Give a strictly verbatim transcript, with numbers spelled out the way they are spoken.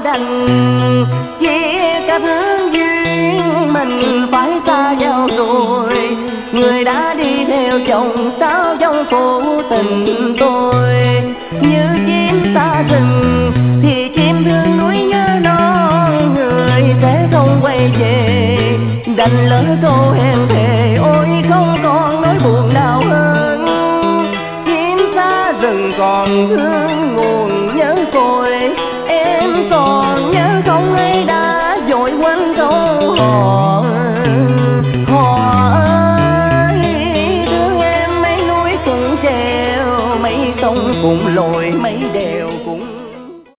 đành chia cách duyên mình phải xa nhau rồi. Người đã đi theo chồng sao trong phụ tình tôi. Như chim xa rừng thì chim thương núi nhớ non, người sẽ không quay về đành lỡ câu hẹn thề. Ôi không còn nỗi buồn nào hơn, chim xa rừng còn thương nguồn nhớ cội. Em còn nhớ không hay đã vội quên câu hò